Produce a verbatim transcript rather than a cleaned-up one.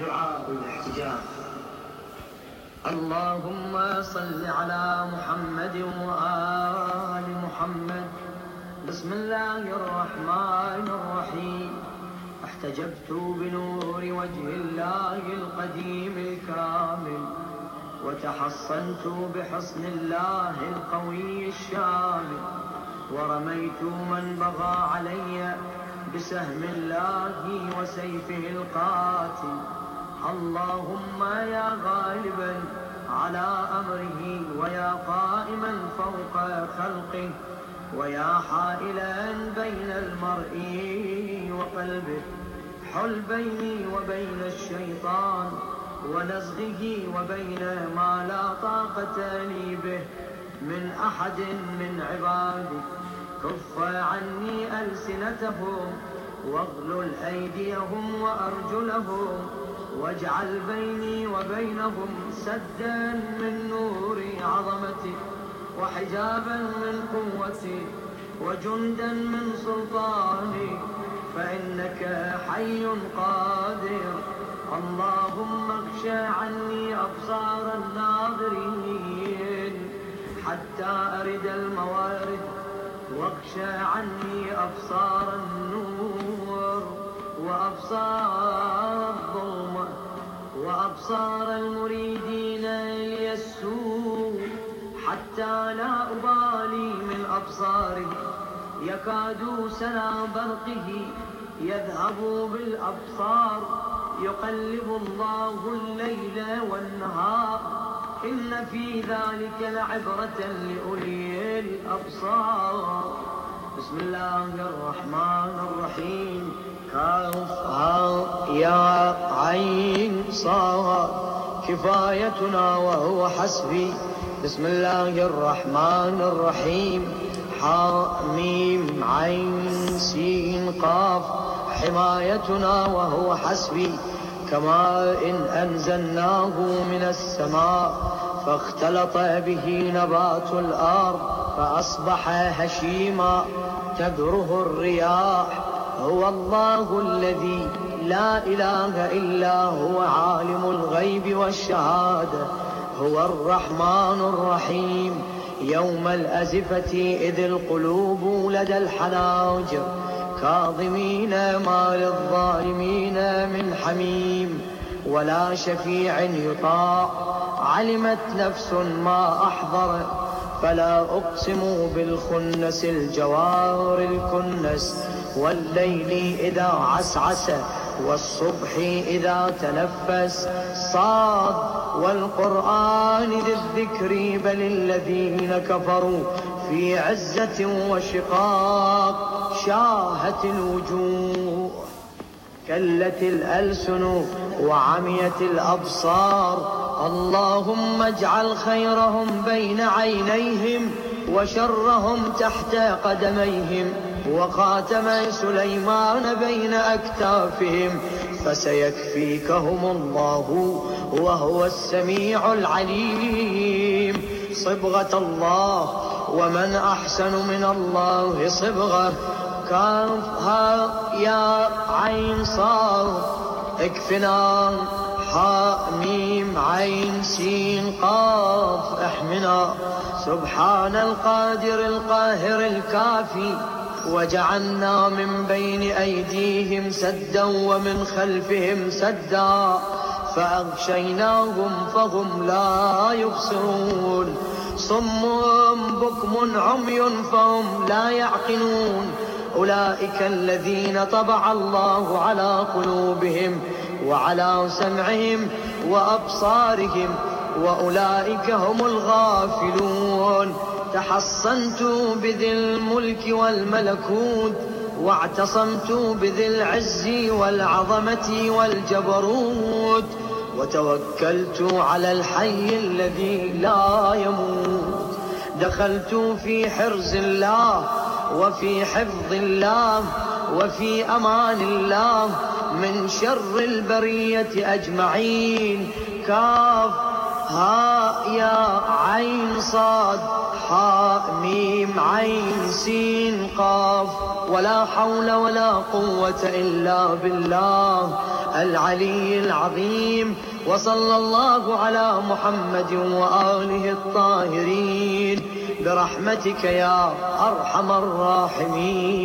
دعاء الاحتجاج. اللهم صل على محمد وآل محمد. بسم الله الرحمن الرحيم. احتجبت بنور وجه الله القديم الكامل، وتحصنت بحصن الله القوي الشامل، ورميت من بغى علي بسهم الله وسيفه القاتل. اللهم يا غالبا على أمره، ويا قائما فوق خلقه، ويا حائلا بين المرء وقلبه، حل بيني وبين الشيطان ونزغه وبين ما لا طاقة لي به من أحد من عبادك. كف عني ألسنتهم، واغلل أيديهم وأرجلهم، واجعل بيني وبينهم سدا من نور عظمتك، وحجابا من قوتك، وجندا من سلطانك، فإنك حي قادر. اللهم اغش عني أبصار الناظرين حتى أرد الموارد، واغش عني أبصار النور وأبصار الظلمة، وأبصار المريدين ليسوء، حتى لا أبالي من أبصاره. يكاد سنا برقه يذهب بالأبصار، يقلب الله الليل والنهار. إن في ذلك لعبرة لأولي الأبصار. بسم الله الرحمن الرحيم. كاف ها يا عين صاد. كفايتنا وهو حسبي. بسم الله الرحمن الرحيم. حاميم عين سين قاف. حمايتنا وهو حسبي. كما إن أنزلناه من السماء فاختلط به نبات الأرض فأصبح هشيما تذره الرياح. هو الله الذي لا إله إلا هو عالم الغيب والشهادة. هو الرحمن الرحيم. يوم الأزفة إذ القلوب لدى الحناجر كاظمين ما للظالمين من حميم ولا شفيع يطاع. علمت نفس ما أحضر. فلا أقسم بالخنس الجوار الكنس، والليل إذا عسعس، والصبح إذا تنفس. صاد والقرآن ذي الذكر. بل الذين كفروا في عزة وشقاق. شاهت الوجوه، كلت الألسن، وعميت الأبصار. اللهم اجعل خيرهم بين عينيهم، وشرهم تحت قدميهم، وخاتم سليمان بين أكتافهم. فسيكفيكهم الله وهو السميع العليم. صبغة الله، ومن أحسن من الله صبغة. كافها يا عين صاد. اكفنا. حاميم عين سين قاف. احمنا. سبحان القادر القاهر الكافي. وجعلنا من بين أيديهم سدا ومن خلفهم سدا، فأغشيناهم فهم لا يبصرون. صم بكم عمي فهم لا يعقلون. أولئك الذين طبع الله على قلوبهم وعلى سمعهم وأبصارهم، وأولئك هم الغافلون. تحصنت بذي الملك والملكوت، واعتصمت بذي العز والعظمة والجبروت، وتوكلت على الحي الذي لا يموت. دخلت في حرز الله، وفي حفظ الله، وفي أمان الله من شر البرية أجمعين. كاف ها يا عين صاد حاء ميم عين سين قاف ولا حول ولا قوة إلا بالله العلي العظيم. وصلى الله على محمد وآله الطاهرين برحمتك يا أرحم الراحمين.